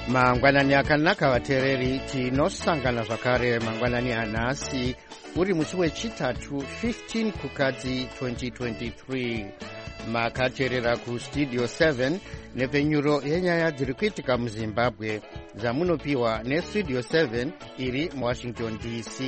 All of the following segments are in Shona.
mangwanani akanaka vateereri, tinosangana zvakare mangwanani anhasi uri musi wechitatu 15 kukadzi 2023. makateerera kustudio 7 nepfenyuro yenyaya dziri kuitika muzimbabwe dzamunopiwa nestudio 7 iri muwashington dc.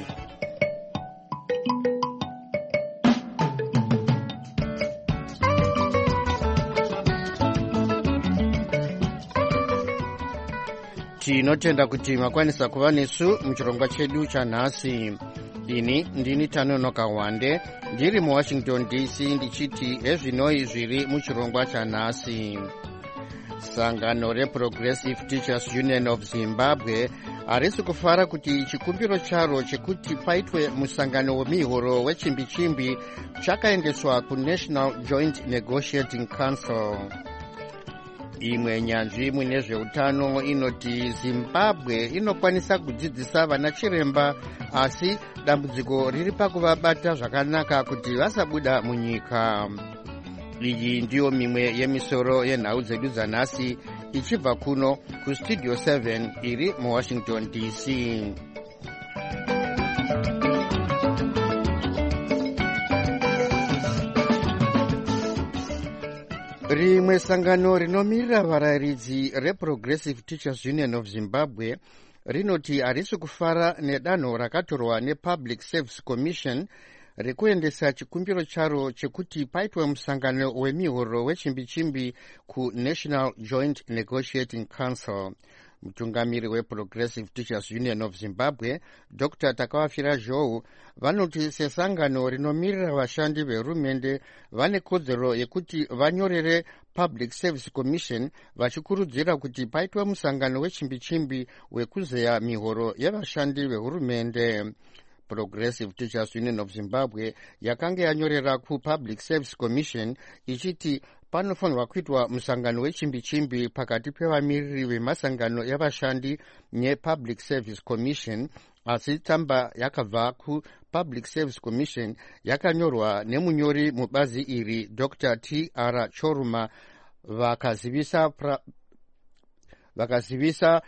tinotenda kuti makwanisa kuva nesu muchirongwa chedu chanhasi. ini ndini Tanonoka Wande ndiri muwashington dc ndichiti ezvinoi zviri muchirongwa chanhasi. sangano reProgressive Teachers Union of Zimbabwe harisi kufara kuti chikumbiro charo chekuti paitwe musangano wemihoro wechimbi-chimbi chakaendeswa kuNational Joint Negotiating Council. imwe nyanzvi munezveutano inoti Zimbabwe inokwanisa kudzidzisa vana chiremba, asi dambudziko riri pakuvabata zvakanaka kuti vasabuda munyika. iyi ndiyo mimwe yemisoro yenhau dzedu dzanhasi ichibva kuno kustudio 7 iri muwashington dc. rimwe sangano rinomirira varayiridzi reProgressive Teachers Union of Zimbabwe rinoti harisi kufara nedanho rakatorwa nePublic Service Commission rekuendesa chikumbiro charo chekuti paitwe musangano wemihoro wechimbi-chimbi kuNational Joint Negotiating Council. mutungamiri weProgressive Teachers Union of Zimbabwe Dr. Takawafira Zhou vanoti sesangano rinomirira vashandi vehurumende vane kodzero yekuti vanyorere Public Service Commission vachikurudzira kuti paitwe musangano wechimbi-chimbi wekuzeya mihoro yevashandi vehurumende. Progressive Teachers Union of Zimbabwe yakanga yanyorera kuPublic Service Commission ichiti panofanirwa kuitwa musangano wechimbi-chimbi pakati pevamiriri vemasangano yavashandi nePublic Service Commission, asi tsamba yakabva kuPublic Service Commission yakanyorwa nemunyori mubazi iri Dr. T.R. Choruma vakazivisa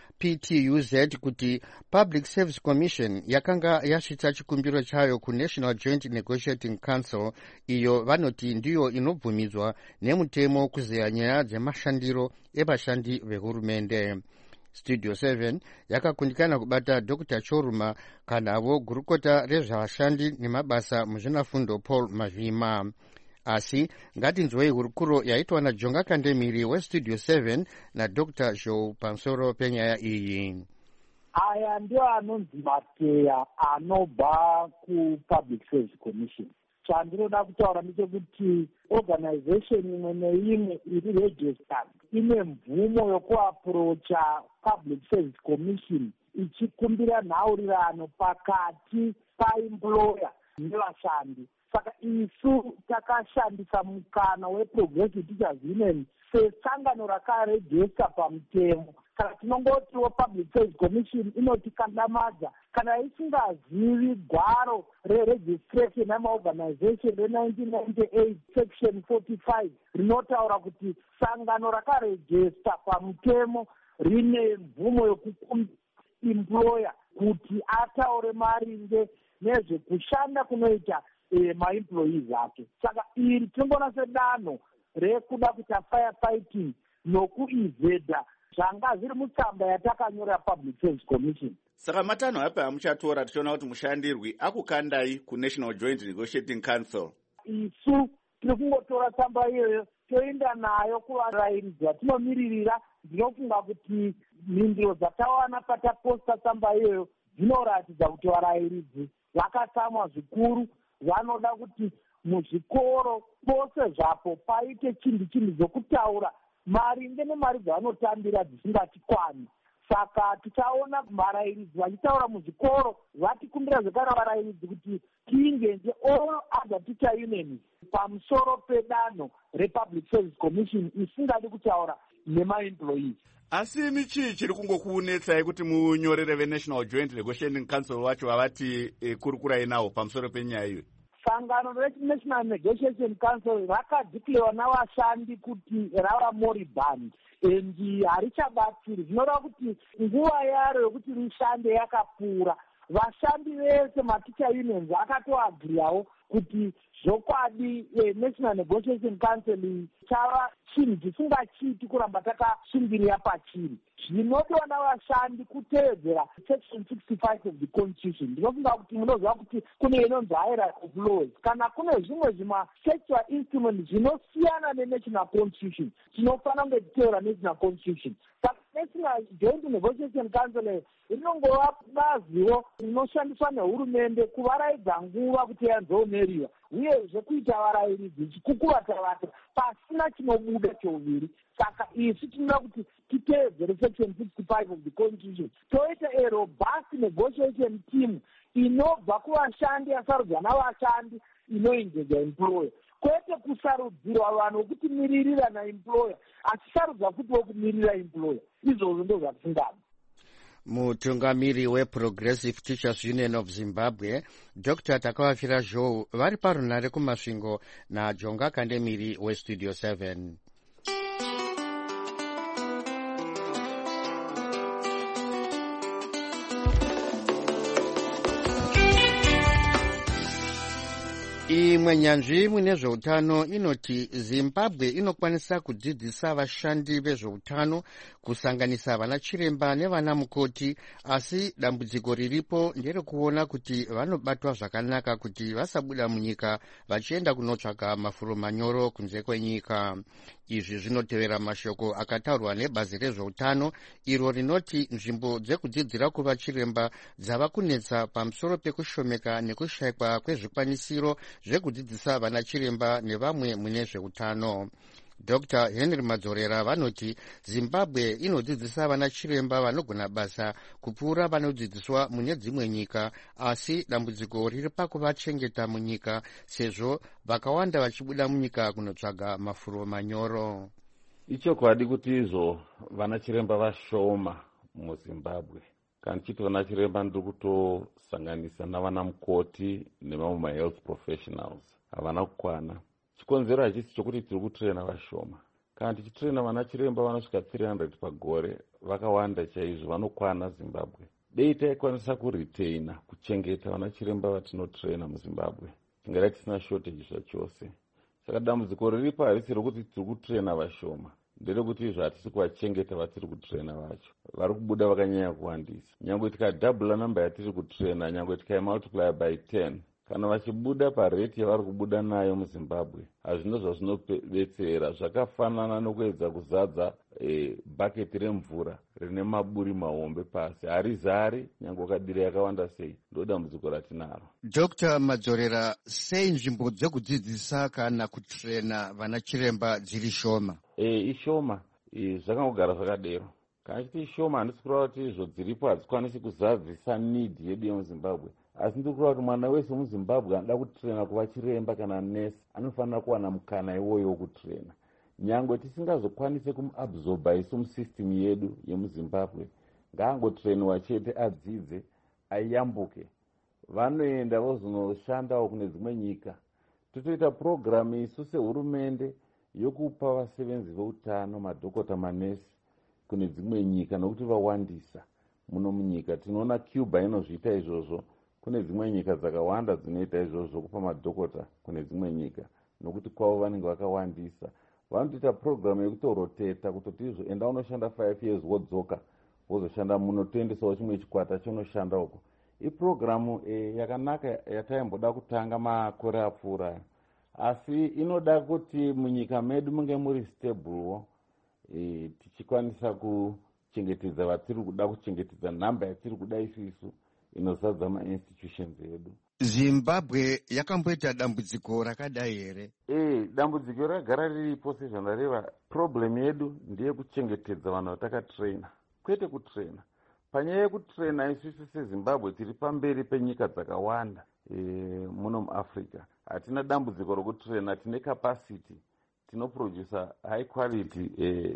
PTUZ kuti Public Service Commission yakanga yasvitsa chikumbiro chayo kuNational Joint Negotiating Council, iyo vanoti ndiyo inobvumidzwa nemutemo kuzeya nyaya dzemashandiro evashandi vehurumende. Studio 7 yakakundikana kubata Dr. Choruma kanavo gurukota rezvavashandi nemabasa muzvinafundo Paul Mavhima. asi ngatinzwei hurukuro yaitwa naJonga Kandemiri weStudio 7 naDr. Zhou pamusoro penyaya iyi. aya ndio anonzi mateya anobva kuPublic Service Commission. chandinoda kutaura ndechekuti organization imwe neimwe iri registered ine mvumo yokuaprocha Public Service Commission ichikumbira nhaurirano pakati paemployer nevashandi. saka isu takashandisa mukana weProgressive Teachers Union sesangano rakarejesta pamutemo. saka tinongotiwo Public Service Commission inotikandamadza kana isingazivi gwaro reregistration yamaorganization re1998 section 45 rinotaura kuti sangano rakarejesta pamutemo rine mvumo yokukumbira employer kuti ataure maringe nezvekushanda kunoita maemployees ake. saka iri tinongona sedanho rekuda kuita firefighting nokuivhedha zvanga zviri mutsamba yatakanyora Public Service Commission. saka matanho apa amuchatora tichiona kuti mushandirwi akukandai kuNational Joint Negotiating Council? isu tiri kungotora tsamba iyoyo toenda nayo kuvarayiridzi vatinomiririra. ndinofunga kuti mhinduro dzatawana pataposta tsamba iyoyo dzinoratidza kuti varayiridzi vakatsamwa zvikuru. vanoda kuti muzvikoro pose zvapo paite chimbi-chimbi dzokutaura maringe nemari dzavanotambira dzisingatikwani. saka tichaona varayiridzi vachitaura muzvikoro vatikumbira zvekare varayiridzi kuti tiingenje all other teacher unions pamusoro pedanho rePublic Service Commission isingadi kutaura nemaemployees. asi michii chiri kungokuunetsai kuti munyorere veNational Joint Negotiating Council vacho vavati kurukurai nawo pamusoro penyaya iyo? sangano renational negotiation council rakadhiklewa navashandi kuti rava moriband and harichabatsiri. Zvinoreva kuti nguva yaro yokuti rishande yakapfuura. Vashandi vese maticha unions akatoagiriyawo kuti zvokwadi national negotiation council chava chinhu chisingachiti kuramba takashingirira pachiri. Zvinotoona vashandi kutevedzera section 65 of the constitution. Ndinofunga kuti munoziva kuti kune inonzi hierarchy of laws. Kana kune zvimwe zvima-sexual instrument zvinosiyana nenational constitution, tinofanira kunge titeura national constitution. Saka national joint negotiation council rinongova bazivo rinoshandiswa nehurumende kuvaraidza nguva kuti yanzoomeriwa, uyezve kuita varayiridzi chikukuvatavata pasina chinobuda cheuviri. Saka isu tinoda kuti titeedzere section 65 of the constitution, toita a robust negotiation team inobva kuvashandi yasarudzwa navashandi inoengeja employer, kwete kusarudzirwa vanhu vokuti miririra naemployer asi sarudzwa kuti vokumirira employer. Izvozvo ndo zvatisingadi. Mutungamiri weProgressive Teachers Union of Zimbabwe Dr. Takawafira Zhou vari parunare kumasvingo naJonga Kandemiri weStudio 7. Imwe nyanzvi mune zveutano inoti Zimbabwe inokwanisa kudzidzisa vashandi vezveutano kusanganisa vana chiremba nevana mukoti, asi dambudziko riripo nderekuona kuti vanobatwa zvakanaka kuti vasabuda munyika vachienda kunotsvaka mafuro manyoro kunze kwenyika. Izvi zvinotevera mashoko akataurwa nebazi rezveutano iro rinoti nzvimbo dzekudzidzira kuva chiremba dzava kunetsa pamusoro pekushomeka nekushayikwa kwezvikwanisiro zvekudzidzisa vana chiremba nevamwe mune zveutano. Dr. Henry Madzorera vanoti Zimbabwe inodzidzisa vana chiremba vanogona basa kupfuura vanodzidziswa mune dzimwe nyika, asi dambudziko riri pakuvachengeta munyika sezvo vakawanda vachibuda munyika kunotsvaga mafuro manyoro. Ichokwadi kuti izvo vana chiremba vashoma muZimbabwe. Kana chiti vana chiremba ndiri kutosanganisa navana mukoti nevamwe ma-health professionals havana kukwana. Chikonzero hachisi chokuti tiri kutrena vashoma. Kana tichitrena vana chiremba vanosvika 300 pagore, vakawanda chaizvo, vanokwana Zimbabwe. Dei taikwanisa kuretaina, kuchengeta vana chiremba vatinotrena muZimbabwe, tingada tisina shortage zvachose. Saka dambudziko riripo harisi rokuti tiri kutrena vashoma, nderekuti izvo hatisi kuvachengeta vatiri kutrena vacho. Vari kubuda vakanyanya kuwandisa. Nyangwe tikadhabhula namba yatiri kutrena, nyangwe tikaimultiply by 10, kana vachibuda pareti yavari kubuda nayo muZimbabwe, hazvino zvazvinobetsera. Zvakafanana nokuedza kuzadza bhaketi remvura rine maburi mahombe pasi, harizari nyangwe ukadira yakawanda sei. Ndo dambudziko ratinaro. Dr. Madzorera, sei nzvimbo dzekudzidzisa kana kutrena vana chiremba dziri shoma? Ishoma, zvakangogara zvakadero. Kana chiti ishoma, handisi kureva kuti izvo dziripo hadzikwanisi kuzadzisa need yedu yemuZimbabwe. Asi ndiri kureva kuti mwana wese muZimbabwe anoda kutrena kuva chiremba kana nesi anofanira kuwana mukana iwoyo wokutrena. Nyangwe tisingazokwanise kumuabsorba isu musystem yedu yemuZimbabwe, ngaangotreniwa chete, adzidze, ayambuke. Vanoenda vozonoshandawo kune dzimwe nyika. Totoita program isu sehurumende yokupa vasevenzi veutano, madhokota, manesi kune dzimwe nyika nokuti vawandisa muno munyika. Tinoona Cuba inozviita izvozvo. Kune dzimwe nyika dzakawanda dzinoita izvozvo, kupa madhokota kune dzimwe nyika nokuti kwavo vanenge vakawandisa. Vanotoita program yekutoroteta kutoti izvo enda unoshanda 5 years wodzoka wozoshanda muno, toendesawo chimwe chikwata chonoshanda uko. Iprogramu yakanaka yataimboda kutanga makore apfuura, asi inoda kuti munyika medu munge muri stable, tichikwanisa kuchengetedza vatiri kuda kuchengetedza, nhamba yatiri kuda isu inozadza ma-institutions edu. Zimbabwe yakamboita dambudziko rakadai here? Dambudziko ragara riripo sezvandareva. Problem yedu ndeye kuchengetedza vanhu vatakatrena, kwete kutrena. Panyaya yekutrena isusu seZimbabwe tiri pamberi penyika dzakawanda muno muAfrica. Hatina dambudziko rokutrena, tine capacity, tinoproducer high quality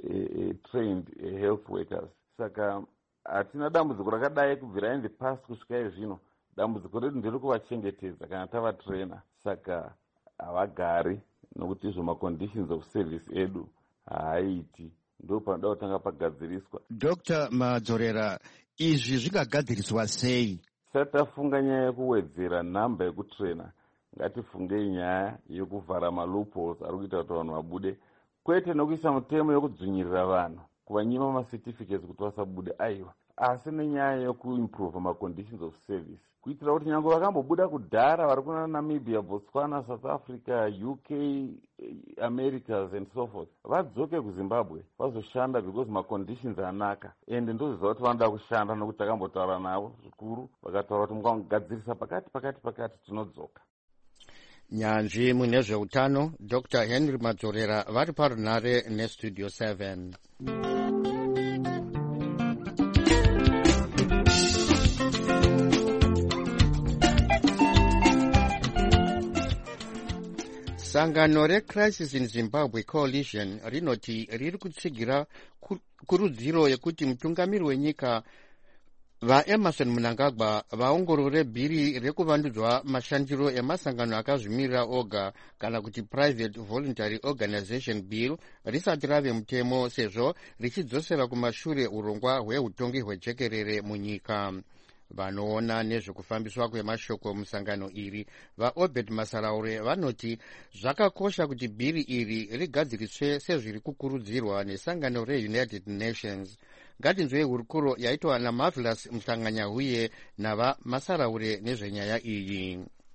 trained health workers. Saka hatina dambudziko rakadai kubvira in the past kusvika izvino. dambudziko redu ndiri kuvachengetedza kana tavatraina, saka havagari nokuti izvo maconditions of service edu haaiti. Ndo panoda kutanga pagadziriswa. Dr. Madzorera, izvi zvingagadziriswa sei? Tisati tafunga nyaya yekuwedzera nhamba yekutraina, ngatifungei nyaya yekuvhara maloopholes ari kuita kuti vanhu vabude, kwete nokuisa mutemo yokudzvinyirira vanhu kuvanyima macertificates kuti vasabude, aiwa, asi nenyaya yekuimprove maconditions of service, kuitira kuti nyange vakambobuda kudhara vari kuna Namibia, Botswana, South Africa, UK, Americas and so forth, vadzoke kuZimbabwe vazoshanda because maconditions anaka, ende ndoziva kuti vanoda kushanda nokuti takambotaura navo zvikuru, vakataura kuti mukagadzirisa pakati tinodzoka. Nyanzvi mune zveutano Dr. Henry Madzorera vari parunare nestudio 7. Sangano reCrisis in Zimbabwe Coalition rinoti riri kutsigira kurudziro yekuti mutungamiri wenyika vaEmerson Mnangagwa vaongorore bhiri rekuvandudzwa mashandiro emasangano akazvimirira oga kana kuti Private Voluntary Organization Bill risati rave mutemo, sezvo richidzosera kumashure urongwa hweutongi hwejekerere munyika. Vanoona nezvekufambiswa kwemashoko musangano iri vaObed Masaraure vanoti zvakakosha kuti bhiri iri rigadziriswe sezviri kukurudzirwa nesangano reUnited Nations. Ngatinzwei hurukuro yaitwa naMarvelous Mhlanganyahuye navaMasaraure nezvenyaya iyi.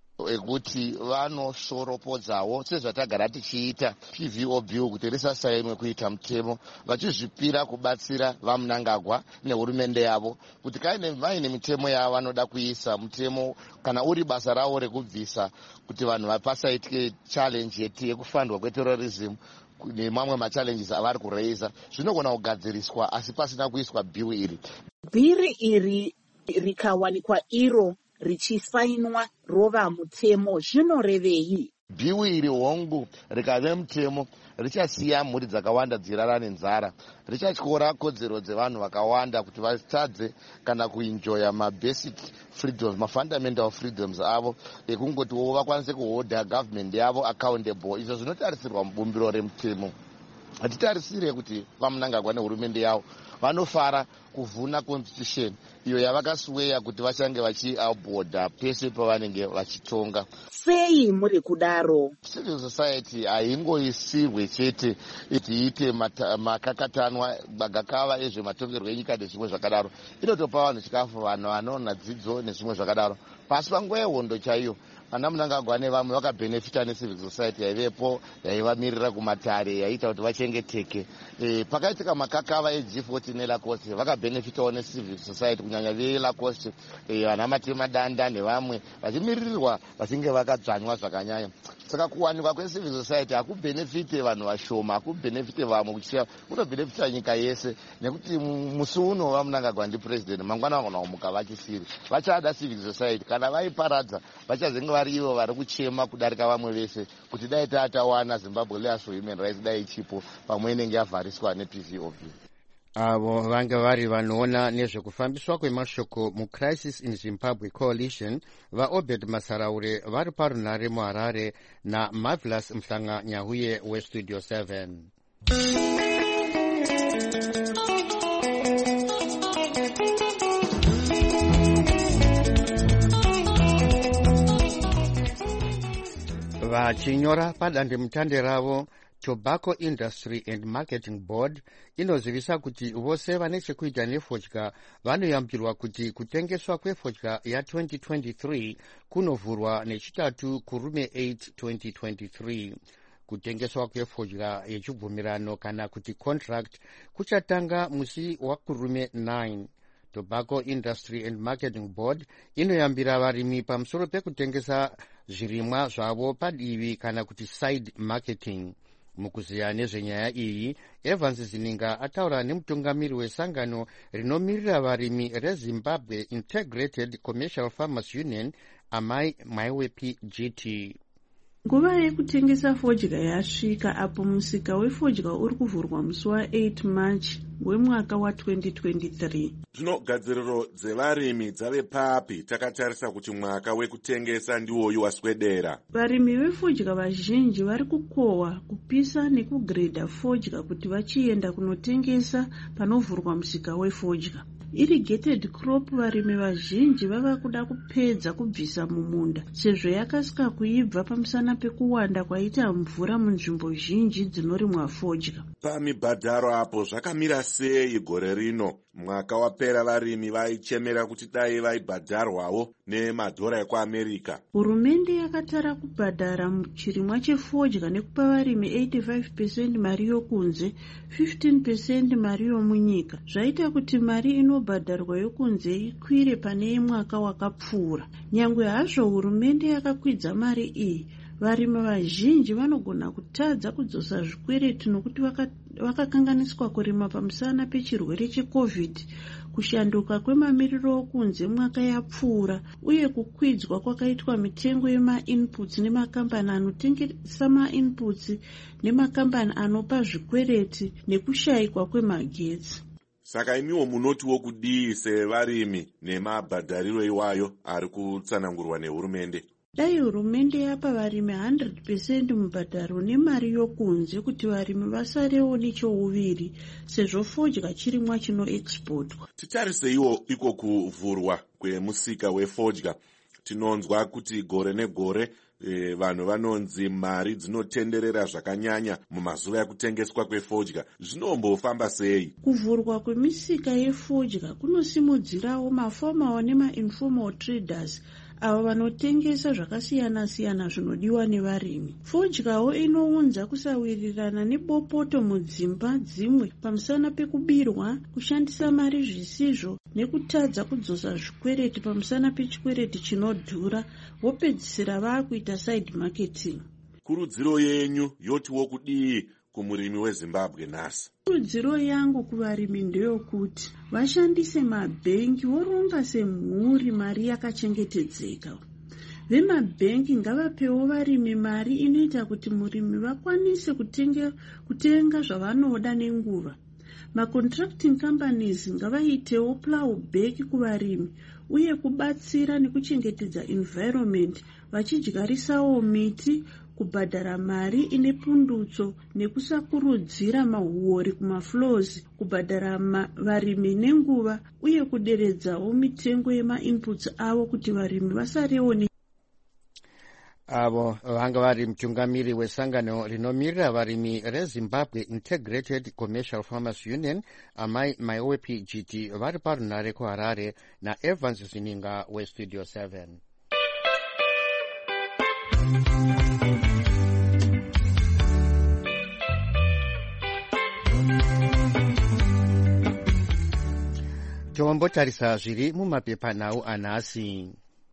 Ekuti vanoshoropodzawo sezvatagara tichiita PVO bill kuti risasainwe kuita mutemo, vachizvipira kubatsira vaMnangagwa nehurumende yavo kuti vaine mitemo yavo vanoda kuisa mutemo, kana uri basa ravo rekubvisa kuti vanhu pasaitike challenge yekufandwa kweterrorism nemamwe machallenges avari kureisa, zvinogona kugadziriswa asi pasina kuiswa bhiri iri. Bhiri iri rikawanikwa iro richisainwa rova mutemo zvinorevei? Bhiri iri hongu rikave mutemo richasiya mhuri dzakawanda dzirara nenzara, richatyora kodzero dzevanhu vakawanda kuti vatadze kana kuenjoya mabasic freedoms, mafundamental freedoms avo, ekungotiwo vakwanise kuhodha government yavo accountable. Izvo zvinotarisirwa mubumbiro remutemo. Hatitarisire kuti vaMnangagwa nehurumende yavo vanofara kuvhuna constitution iyo yavakasweya kuti vachange vachiabhodha pese pavanenge vachitonga. Sei muri kudaro? Civil society haingoisirwe chete tiite makakatanwa magakava ezvematongerwo enyika nezvimwe zvakadaro, inotopa vanhu chikafu, vanhu vanoona dzidzo nezvimwe zvakadaro. Pasi panguva yehondo chaiyo ana Mnangagwa nevamwe vakabhenefita necivil society yaivepo, yaivamirira kumatare, yaiita kuti vachengeteke. Pakaitika makakava eG40 neLacoste vakabhenefitawo necivil society, kunyanya veLacoste, vana Matema Danda nevamwe vachimiririrwa vachinge vakadzvanywa zvakanyanya. Saka kuwanikwa kwecivil society hakubhenefite vanhu vashoma, hakubhenefite vamwe kuchiya, kunobhenefita nyika yese, nekuti musi uno vaMnangagwa ndipresident, mangwana vagona kumuka vachisiri. Vachada civil society, kana vaiparadza vachazenge vari ivo vari kuchema kudarika vamwe vese kuti dai tatawana Zimbabwe Lawyers for Human Rights dai chipo pamwe inenge yavhariswa nePVOB. Avo vanga vari vanoona nezvekufambiswa kwemashoko muCrisis in Zimbabwe Coalition vaObed Masaraure vari parunare muHarare naMarvelous Mhlanganyahuye weStudio 7. Vachinyora padandemutande ravo, Tobacco Industry and Marketing Board inozivisa kuti vose vane chekuita nefodya vanoyambirwa kuti kutengeswa kwefodya ya2023 kunovhurwa nechitatu kurume 8 2023. Kutengeswa kwefodya yechibvumirano kana kuti contract kuchatanga musi wakurume 9. Tobacco Industry and Marketing Board inoyambira varimi pamusoro pekutengesa zvirimwa zvavo padivi kana kuti side marketing. Mukuziya nezvenyaya iyi, Evans Zininga ataura nemutungamiri wesangano rinomirira varimi reZimbabwe Integrated Commercial Farmers Union, Amai Maiwepi GT. Nguva yekutengesa fodya yasvika apo musika wefodya uri kuvhurwa musi wa8 March wemwaka wa2023. Zvino gadziriro dzevarimi dzave papi takatarisa kuti mwaka wekutengesa ndiwoyu waswedera. Varimi vefodya vazhinji vari kukohwa kupisa nekugredha fodya kuti vachienda kunotengesa panovhurwa musika wefodya. Irrigated crop varimi vazhinji vava kuda kupedza kubvisa mumunda sezvo yakasika kuibva pamusana pekuwanda kwaita mvura munzvimbo zhinji dzinorimwa fodya. Pamibhadharo apo zvakamira sei gore rino? Mwaka wapera varimi vaichemera kuti dai vaibhadharwawo nemadhora ekuAmerica. Hurumende yakatara kubhadhara chirimwa chefodya nekupa varimi 85% mari yokunze, 15% mari yomunyika. Zvaita kuti mari inobhadharwa yokunze ikwire pane yemwaka wakapfuura. Nyangwe hazvo hurumende yakakwidza mari iyi, varimi vazhinji vanogona kutadza kudzosa zvikwereti nokuti vakakanganiswa kurima pamusana pechirwere cheCovid, kushanduka kwemamiriro okunze mwaka yapfuura, uye kukwidzwa kwakaitwa mitengo yema-inputs nemakambani anotengesa ma-inputs nemakambani anopa zvikwereti nekushayikwa kwemagetsi. Saka imiwo munotiwo kudii sevarimi nemabhadhariro iwayo ari kutsanangurwa nehurumende? Dai hurumende yapa varimi 100% mubhadharo nemari yokunze kuti varimi vasarewo nechouviri sezvo fodya chirimwa chinoexportwa. Titariseiwo iko kuvhurwa kwemusika wefodya. Tinonzwa kuti gore negore vanhu vanonzi mari dzinotenderera zvakanyanya mumazuva ekutengeswa kwefodya. Zvinombofamba sei? Kuvhurwa kwemisika yefodya kunosimudzirawo mafamawo nema-informal traders avo vanotengesa zvakasiyana-siyana zvinodiwa nevarimi. Fodyawo inounza kusawirirana nebopoto mudzimba dzimwe pamusana pekubirwa, kushandisa mari zvisizvo nekutadza kudzosa zvikwereti pamusana pechikwereti chinodhura, vopedzisira vakuita side marketing. Kurudziro yenyu yotiwo kudii kumurimi weZimbabwe nhasi? Kurudziro yangu kuvarimi ndeyokuti vashandise mabhengi voronga semhuri mari yakachengetedzeka. Vemabhengi ngavapewo varimi mari inoita kuti murimi vakwanise kutenga zvavanoda nenguva. Macontracting companies ngavaitewo plowback kuvarimi uye kubatsira nekuchengetedza environment vachidyarisawo miti, kubhadhara mari ine pundutso nekusakurudzira mahuori kumaflows, kubhadhara varimi nenguva uye kuderedzawo mitengo yema-inputs avo kuti varimi vasarewo avo vanga vari mutungamiri wesangano rinomirira varimi reZimbabwe Integrated Commercial Farmers Union, amai Maiwepi GT, vari parunare kuHarare naEvans Zininga weStudio 7. Tombotarisa zviri mumapepanhau anhasi.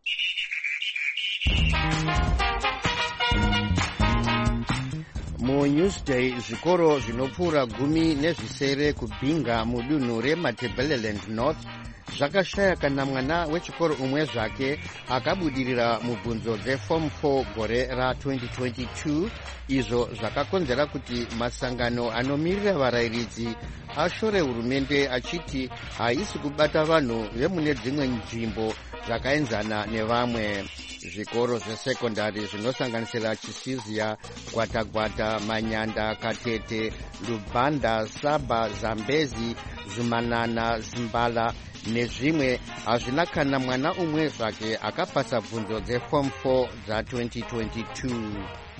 MuNewsday, zvikoro zvinopfuura 10 kubhinga mudunhu reMatabeleland North zvakashaya kana mwana wechikoro umwe zvake akabudirira mubvunzo dzeform 4 gore ra2022. Izvo zvakakonzera kuti masangano anomirira varayiridzi ashore hurumende achiti haisi kubata vanhu vemune dzimwe nzvimbo zvakaenzana nevamwe. Zvikoro zvesekondari zvinosanganisira Chisizia, Gwatagwata, Manyanda, Katete, Lubanda, Saba, Zambezi, Zumanana, Zimbala nezvimwe hazvina kana mwana umwe zvake akapasa bvunzo dzeform 4 dza2022.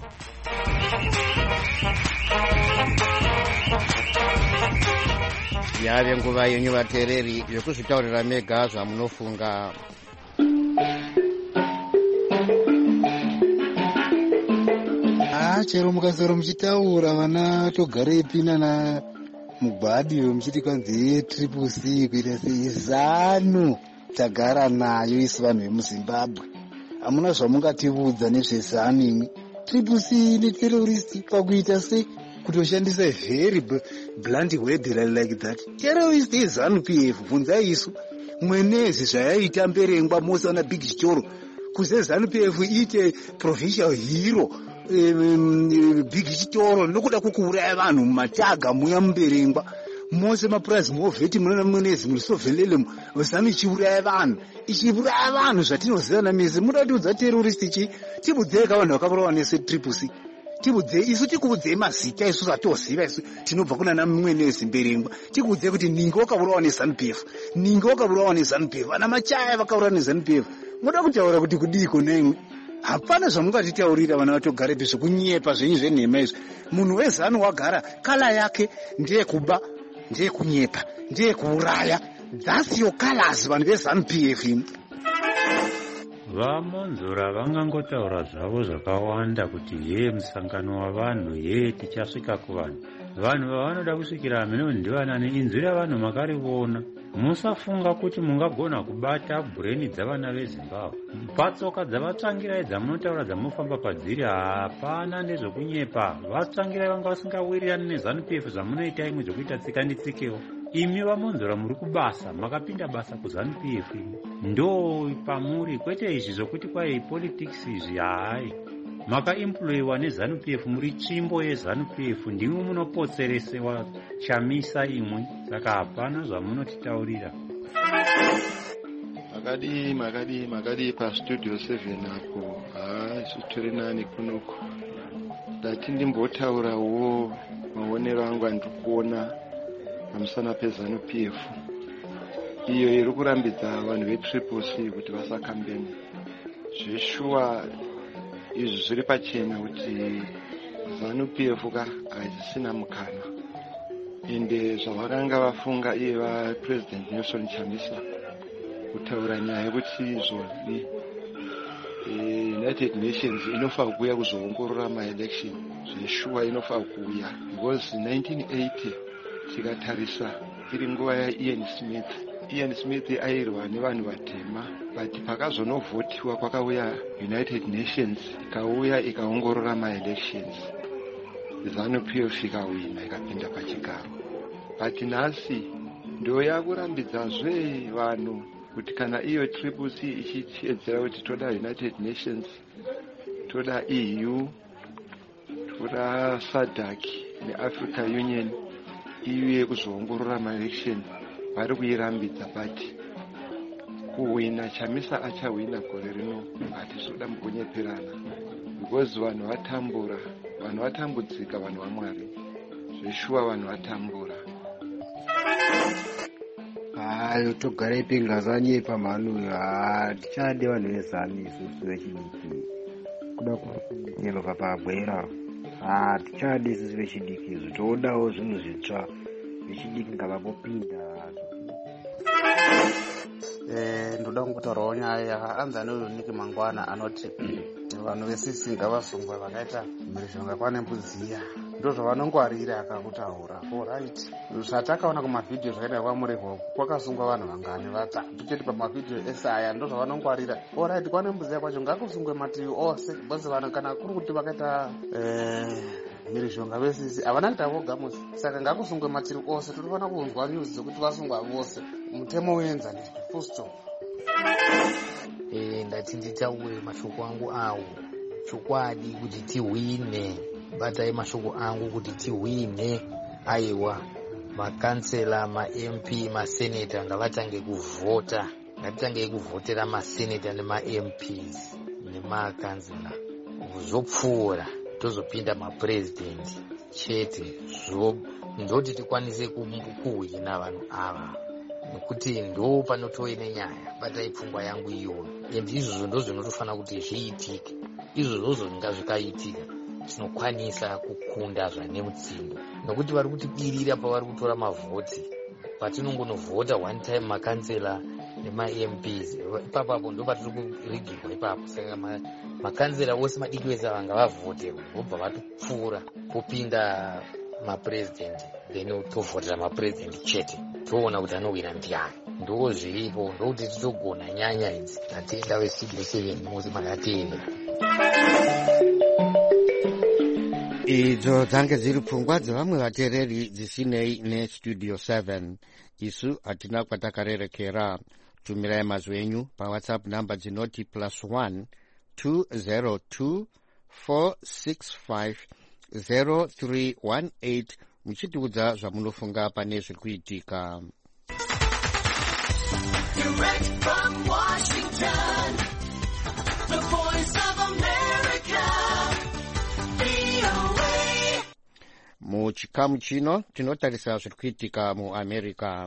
Yave nguva yenyu vateereri yekuzvitaurira mega zvamunofunga. Chero mukasoro muchitaura vana togarepi nana mugwadi muchiti kwanzi triple C kuita sezano tagara nayo isu vanhu vemuZimbabwe. Hamuna zvamungatiudza nezvezano imwe. Triple C neterrorist pakuita se kutoshandisa very blunt word like that. Terrorist is ZANU-PF, bvunzai isu. Mwenezi zvayaita Mberengwa Mosa na Big Chitoro. Kuze ZANU-PF ite provincial hero bhigi chitoro nokuda kwokuuraya vanhu mumataga muya muberengwa mose mapurazi movheti munezi murisovhenele zanu ichiuraya vanhu zvatinozivana mese muda kutiudza terrorist tibudzei ka vanhu vakaurawa nesetriplec tibudzei isu tikuudzei mazita isu zvatoziva isu tinobva kuna namumwe nezimberengwa tikuudzei kuti ningi wakaurawa neZANU-PF vana machaya vakaurawa neZANU-PF muda kutaura kuti kudiko neimwe hapana zvamungatitaurira vana vatogarepi zvekunyepa zvenyu zvenhema izvi munhu weZANU wagara kala yake ndeyekuba ndeyekunyepa ndeyekuuraya that's your colors vanhu veZANU-PF imwe vamonzora vangangotaura zvavo zvakawanda kuti musangano wavanhu tichasvika kuvanhu vavanoda kusvikira mino ndivanani inzwi ravanhu makariona musafunga kuti mungagona kubata bhureni dzavana veZimbabwe patsoka dzavatsvangirai dzamunotaura dzamufamba padziri hapana ndezvokunyepa vatsvangirai vanga vasingawirirani neZANU-PF zvamunoita imwe zvokuita tsika nditsikewo imi vamonzora muri kubasa makapinda basa kuZANU-PF ndo pamuri kwete izvi zvokuti kwai politics izvi hayi makaemployiwa neZANU-PF muri tsvimbo yeZANU-PF ndimwe munopotseresewa chamisa imwe saka hapana zvamunotitaurira makadi pastudio 7 apo zvitore nani kunoko ndati ndimbotaurawo maonero angu andikuona pamusana peZANU-PF iyo iri kurambidza vanhu veTriple-C kuti vasakambeni zveshuwa izvi zviri pachena kuti ZANU-PF haisisina mukana ende zvavakanga vafunga iye vapresident Nelson Chamisa kutaura nyaya yekuti izvozvi United Nations inofa kuuya kuzoongorora maelection zveshuwa inofa kuuya because 1980 tikatarisa iri nguva yaIan Smith airwa nevanhu vatema but pakazonovhotiwa kwakauya United Nations ikauya ikaongorora maelections ZANU-PF ikawina ikapinda pachigaro but nhasi ndo yakurambidzazve vanhu kuti kana iyo Triple-C ichiedzera kuti toda United Nations toda EU toda SADC neAfrica Union iuye kuzoongorora maelection vari kuirambidza but kuwina Chamisa achawina gore rino hatizoda mukunyeperana because vanhu vatambudzika vanhu vaMwari zveshuwa vanhu vatambura hayo togara ipengazanyepa mhanu hatichade vanhu veZANU isusu vechidiki kuda kunyelo papagwera hatichade isusu vechidiki izvo todawo zvinhu zvitsva vechidiki ngavambopinda ndoda kungotaurawo nyaya yaanza neuniki mangwana anoti vanhu vesisi ngavasungwa vakaita mhirizhonga kwane mbudziya ndo zvavanongwarira akakutaura oright zvatakaona kumavhidhiyo zvakaita kwamurekwa kwakasungwa vanhu vangani vatatu chete pamavhidhiyo ese aya ndo zvavanongwarira oright kwane mbudziya kwacho ngakusungwe mativi ose bose vanhu kana kuri kuti vakaita mhirizhonga vesisi havana kuita voga musi saka ngakusungwe mativi ose tinofanira kunzwa news dzekuti vasungwa vose mutemo uenzanisi full stop ndati nditaure mashoko angu awo chokwadi kuti tihwine batai mashoko angu kuti tihwine aiwa makansela maMP maseneta ngavatange kuvhota ngatitange kuvhotera maseneta nemaMPs nemakansela zvopfuura tozopinda mapresident chete ndoti tikwanise kuhwina vanhu ava nekuti ndo panotove nenyaya batai pfungwa yangu iyoyo ende izvozvo ndo zvinotofanira kuti zviitike izvozvo ngazvikaitika tinokwanisa kukunda zvane mutsindo nokuti vari kutibirira pavari kutora mavhoti patinongonovhota one time makansela nemaMPs ipapapo ndo patiri kurigirwa ipapo saka makansela wose madiki vese vanga vavhoterwa vobva vatopfuura popinda mapresident then tovhotera mapresident chete toona kuti anowina ndiani ndo zviripo ndokuti titogona nyanya idzi tatenda vestudio 7 musi makatienda idzo dzange dziri pfungwa dzevamwe vateereri dzisinei nestudio 7 isu hatina kwatakarerekera tumirai mazwi enyu pawhatsapp namba dzinoti +1 202 4650318 muchitiudza zvamunofunga pane zviri kuitika. Direct from Washington, the Voice of America, VOA. Muchikamu chino tinotarisa zviri kuitika muAmerica.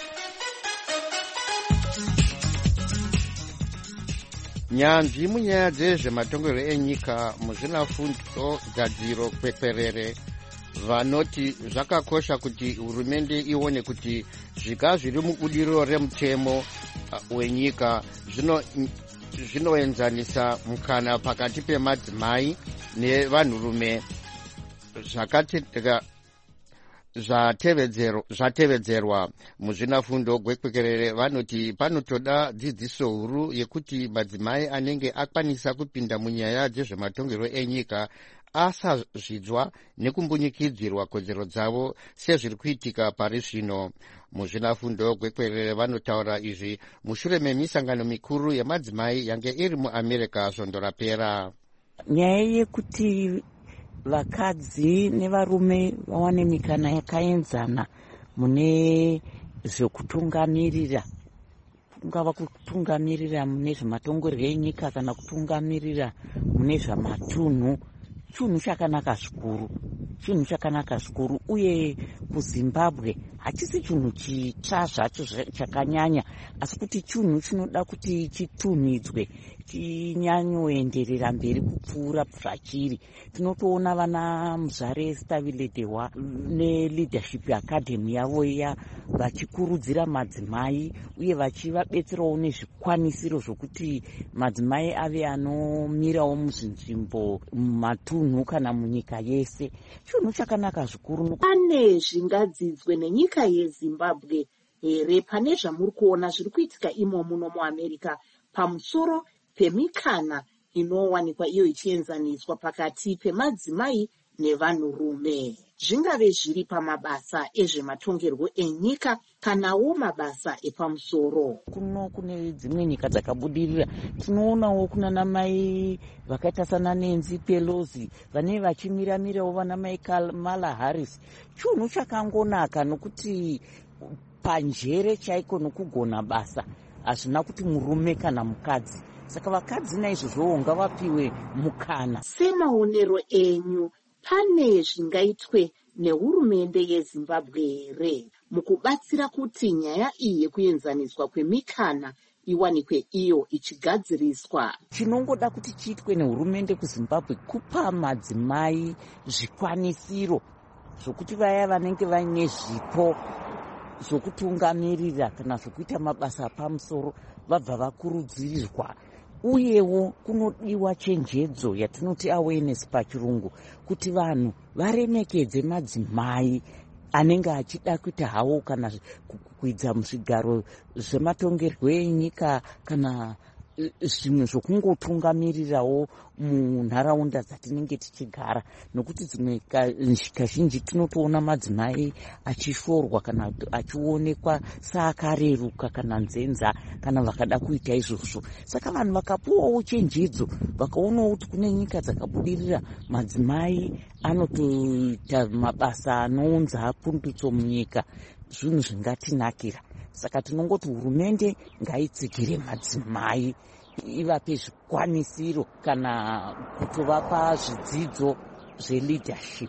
Nyanzvi munyaya dzezvematongerwo enyika muzvinafundo gadziro kwekwerere vanoti zvakakosha kuti hurumende ione kuti zviga zviri mubudiro remutemo wenyika zvinoenzanisa mukana pakati pemadzimai nevanhurume zvatevedzerwa muzvinafundo gwekwekerere. Vanoti panotoda dzidziso huru yekuti madzimai anenge akwanisa kupinda munyaya dzezvematongerwo enyika asazvidzwa nekumbunyikidzirwa kodzero dzavo sezviri kuitika pari zvino. Muzvinafundo gwekwerere vanotaura izvi mushure memisangano mikuru yemadzimai yange iri muAmerica svondo rapera. Nyaya yekuti vakadzi nevarume vawane mikana yakaenzana mune zvekutungamirira, kungava kutungamirira mune zvematongerwo enyika kana kutungamirira mune zvamatunhu, chinhu chakanaka zvikuru, uye kuZimbabwe hachisi chinhu chitsva zvacho chakanyanya, asi kuti chinhu chinoda kuti chitunhidzwe chinyanyoenderera mberi kupfuura zvachiri. Tinotoona vana Muzare Staviledewa neLeadership Academy yavo iya vachikurudzira madzimai uye vachivabetserawo nezvikwanisiro zvokuti madzimai ave anomirawo muzvinzvimbo mumatunhu kana munyika yese. Chinhu chakanaka zvikuru. Pane zvingadzidzwe nenyika yeZimbabwe here pane zvamuri kuona zviri kuitika imo muno muAmerica pamusoro pemikana inowanikwa iyo ichienzaniswa pakati pemadzimai nevanhurume, zvingave zviri pamabasa ezvematongerwo enyika kanawo mabasa epamusoro. Kuno kune dzimwe nyika dzakabudirira tinoonawo kuna mai vakaita sana Nancy Pelosi vane vachimirirawo vana mai Kamala Harris. Chinhu chakangonaka nokuti panjere chaiko nokugona basa hazvina kuti murume kana mukadzi, saka vakadzi naizvozvo ngavapiwe mukana. Semaonero enyu, pane zvingaitwe nehurumende yeZimbabwe here mukubatsira kuti nyaya iyi yekuenzaniswa kwemikana iwanikwe iyo ichigadziriswa? Chinongoda kuti chiitwe nehurumende kuZimbabwe kupa madzimai zvikwanisiro zvokuti vaya vanenge vaine zvipo zvokutungamirira kana zvokuita mabasa apamusoro vabva vakurudzirirwa. Uyewo kunodiwa chenjedzo yatinoti awareness pachirungu, kuti vanhu varemekedze madzimai anenge achida kuita hawo kana kukwidza muzvigaro zvematongerwo enyika kana zvimwe zvokungotungamirirawo munharaunda dzatinenge tichigara, nokuti dzimwe kazhinji tinotoona madzimai achishorwa kana achionekwa saakareruka kana nzenza kana vakada kuita izvozvo. Saka vanhu vakapuwawo chenjedzo vakaonawo kuti kune nyika dzakabudirira madzimai anotoita mabasa anounza pundutso munyika, zvinhu zvingatinakira. Saka tinongoti hurumende ngaitsigire madzimai, ivape zvikwanisiro kana kutovapa zvidzidzo zveleadership.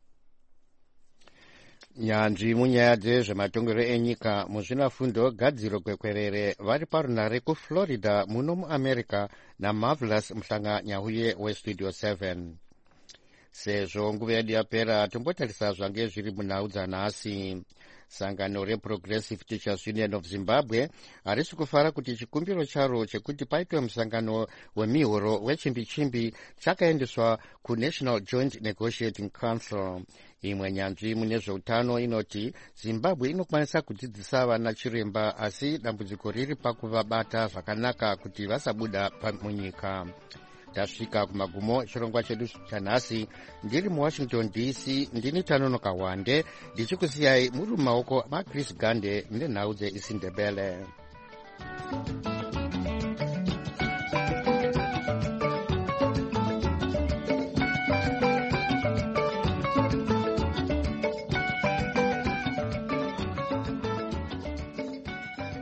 Nyanzvi munyaya dzezvematongerwo enyika muzvinafundo gadziro kwekwerere vari parunare kuFlorida muno muAmerica naMarvelous Mhlanga-Nyahuye weStudio 7. Sezvo nguva yedu yapera tombotarisa zvange zviri munhau dzanhasi. Sangano reProgressive Teachers Union of Zimbabwe harisi kufara kuti chikumbiro charo chekuti paitwe musangano wemihoro wechimbi-chimbi chakaendeswa kuNational Joint Negotiating Council. Imwe nyanzvi mune zveutano inoti Zimbabwe inokwanisa kudzidzisa vana chiremba, asi dambudziko riri pakuvabata zvakanaka kuti vasabuda munyika. Tasvika kumagumo chirongwa chedu chanhasi. Ndiri muWashington DC, ndini Tanonoka Wande, ndichikusiyai muri mumaoko maChris Gande nenhau dzeIsindebele.